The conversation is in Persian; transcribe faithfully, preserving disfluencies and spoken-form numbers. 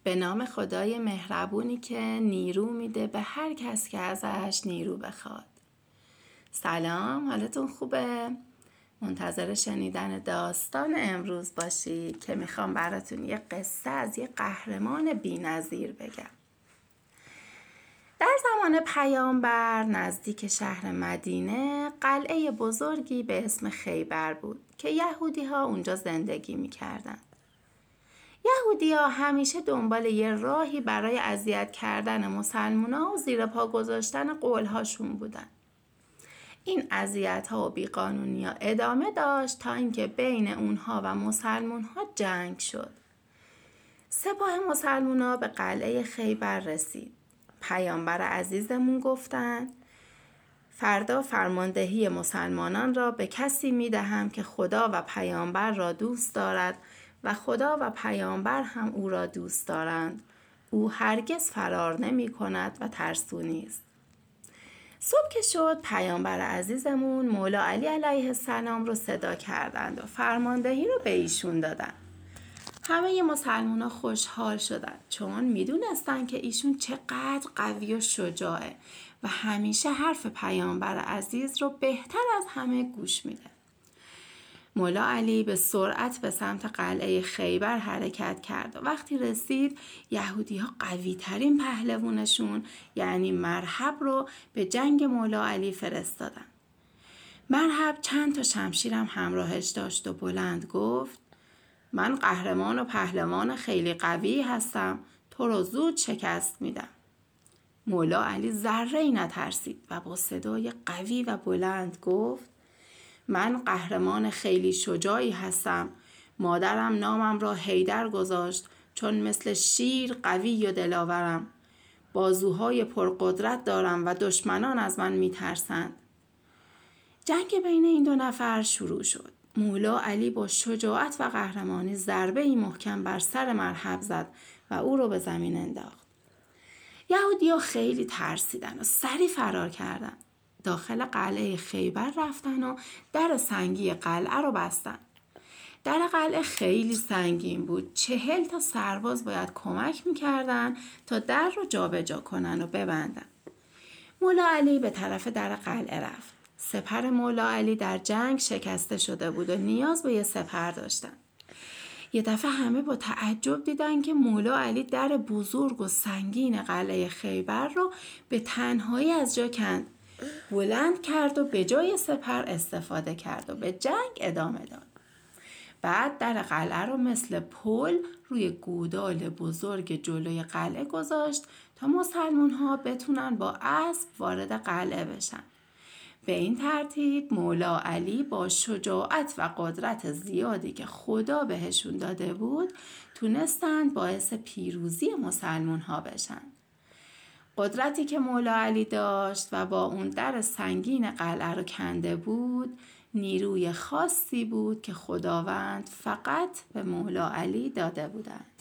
به نام خدای مهربونی که نیرو میده به هر کس که ازش نیرو بخواد. سلام، حالتون خوبه؟ منتظر شنیدن داستان امروز باشید که میخوام براتون یه قصه از یه قهرمان بی‌نظیر بگم. در زمان پیامبر نزدیک شهر مدینه قلعه بزرگی به اسم خیبر بود که یهودی ها اونجا زندگی میکردن. یهودی ها همیشه دنبال یه راهی برای اذیت کردن مسلمونا و زیر پا گذاشتن قولهاشون بودن. این اذیت ها و بیقانونی ها ادامه داشت تا اینکه بین اونها و مسلمون ها جنگ شد. سپاه مسلمونا به قلعه خیبر رسید. پیامبر عزیزمون گفتند فردا فرماندهی مسلمانان را به کسی می دهم که خدا و پیامبر را دوست دارد و خدا و پیامبر هم او را دوست دارند. او هرگز فرار نمی کند و ترسو نیست. صبح که شد پیامبر عزیزمون مولا علی علیه السلام رو صدا کردند و فرماندهی رو به ایشون دادن. همه مسلمان ها خوشحال شدن چون می دونستن که ایشون چقدر قوی و شجاعه و همیشه حرف پیامبر عزیز رو بهتر از همه گوش میده. مولا علی به سرعت به سمت قلعه خیبر حرکت کرد و وقتی رسید یهودی ها قوی ترین پهلوانشون یعنی مرحب رو به جنگ مولا علی فرستادن. مرحب چند تا شمشیرم همراهش داشت و بلند گفت من قهرمان و پهلوان خیلی قوی هستم، تو رو زود شکست میدم. مولا علی ذره‌ای نترسید و با صدای قوی و بلند گفت من قهرمان خیلی شجاعی هستم. مادرم نامم را حیدر گذاشت چون مثل شیر قوی و دلاورم. بازوهای پرقدرت دارم و دشمنان از من میترسند. جنگ بین این دو نفر شروع شد. مولا علی با شجاعت و قهرمانی ضربه‌ای محکم بر سر مرحب زد و او رو به زمین انداخت. یهودی‌ها خیلی ترسیدن و سریع فرار کردن. داخل قلعه خیبر رفتن و در سنگی قلعه رو بستن. در قلعه خیلی سنگین بود. چهل تا سرباز باید کمک میکردن تا در رو جابجا کنن و ببندن. مولا علی به طرف در قلعه رفت. سپر مولا علی در جنگ شکسته شده بود و نیاز به یه سپر داشتن. یه دفعه همه با تعجب دیدن که مولا علی در بزرگ و سنگین قلعه خیبر رو به تنهایی از جا کند. بلند کرد و به جای سپر استفاده کرد و به جنگ ادامه داد. بعد در قلعه رو مثل پل روی گودال بزرگ جلوی قلعه گذاشت تا مسلمان ها بتونن با اسب وارد قلعه بشن. به این ترتیب مولا علی با شجاعت و قدرت زیادی که خدا بهشون داده بود تونستند باعث پیروزی مسلمان ها بشن. قدرتی که مولا علی داشت و با اون در سنگین قلعه رو کنده بود نیروی خاصی بود که خداوند فقط به مولا علی داده بودند.